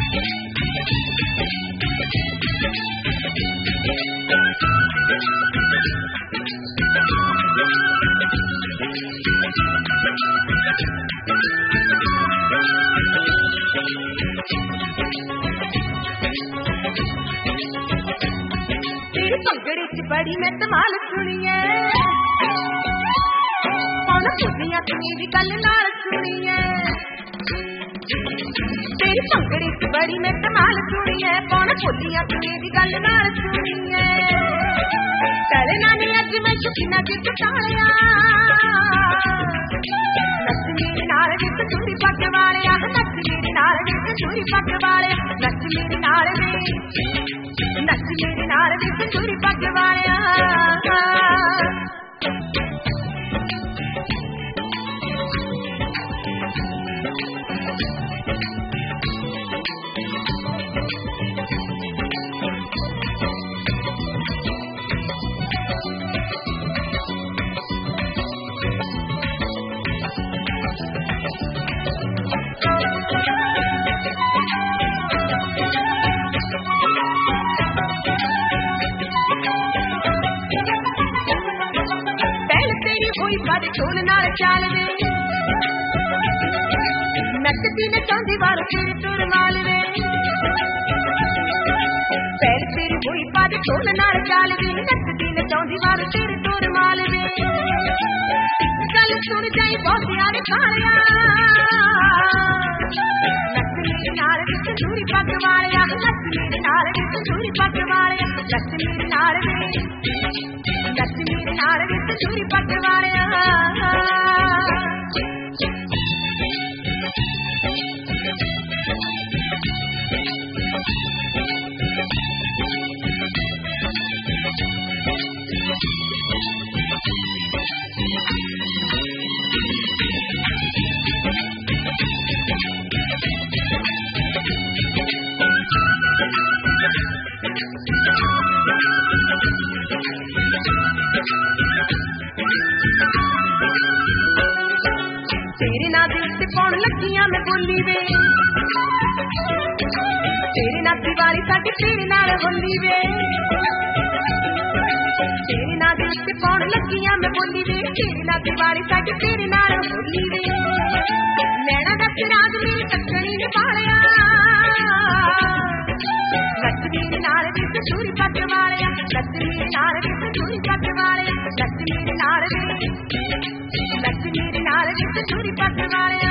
भंगड़े च बड़ी मैं धमाल सुनिए खुदियां तेरी गल नाल सुनिए तेरी भंगड़े च बड़ी मैं धमाल सुनिए कौन खुदियां तेरी गल नाल सुनिए करना नहीं अज मैं शकीना के पटाया नच मेरे नाल विच चूड़ी पग वालिया नच मेरे नाल विच चूड़ी पग वालिया नच मेरे नाल विच चूड़ी पग वालिया ढोल नाल चाल वे नचती नचांदी वाल तेरे टुर माल वे पैर तेरी हुई पाद ढोल नाल चाल वे नचती नचांदी वाल तेरे टुर माल वे गल सुन जाई बहुतियां ने खालिया नच मेरे नाल विच चूड़ी पग वालिया नच मेरे नाल विच चूड़ी पग वालिया नच मेरे नाल विच चूड़ी पग वालिया तेरे ना दिल से पौन लगियां मैं बोली वे तेरे ना दीवारी साडी तेरे नाल होली वे तेरे ना दिल से पौन लगियां मैं बोली वे तेरे ना दीवारी साडी तेरे नाल होली वे नैना दा फिराज मेरी तकड़ी ने पालिया नच मेरे नाल विच चूड़ी पग वालिया नच मेरे नाल विच चूड़ी पग वालिया नच मेरे नाल विच चूड़ी पग वालिया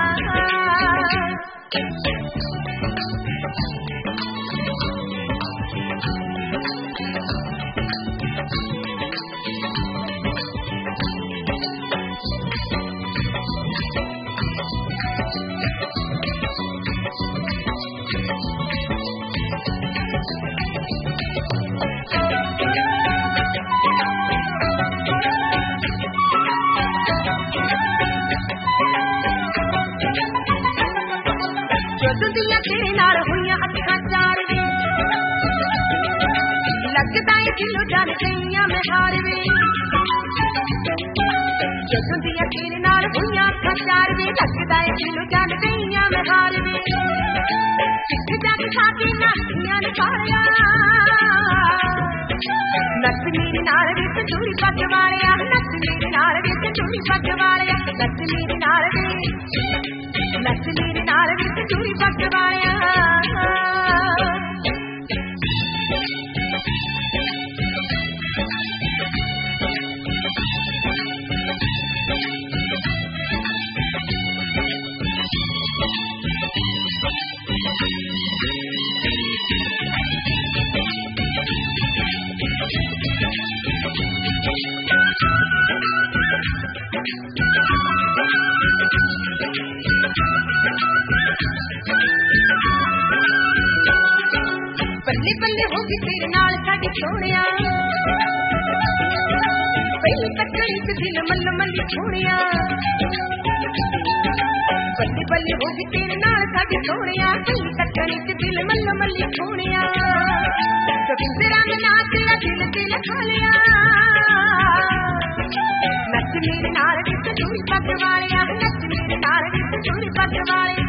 दुनिया तेरे नाल हुईयां अखां चार वे लगदा है दिलों जान गईयां मैं हार वे जदों दियां तेरे नाल हुईयां अखां चार वे लगदा है दिलों जान गईयां मैं हार वे सिख जग खाके नाचियां ने पालिया नच मेरे नाल विच चूड़ी पग वालिया नच मेरे नाल विच चूड़ी पग वालिया नच मेरे नाल विच चूड़ी पग वालिया बल्ले बल्ले होगी तेरे नाल साडी सोहणिया पहली तकड़ी च दिल मल मली छोड़िया बल्ले बल्ले होगी तेरे नाल साडी सोहणिया पहली तकड़ी च दिल मल मली छोड़िया गोविंदरा ने नाच दिल दिल खालिया नच मेरे नाल विच चूड़ी पग वालिया नच मेरे नाल विच चूड़ी पग वालिया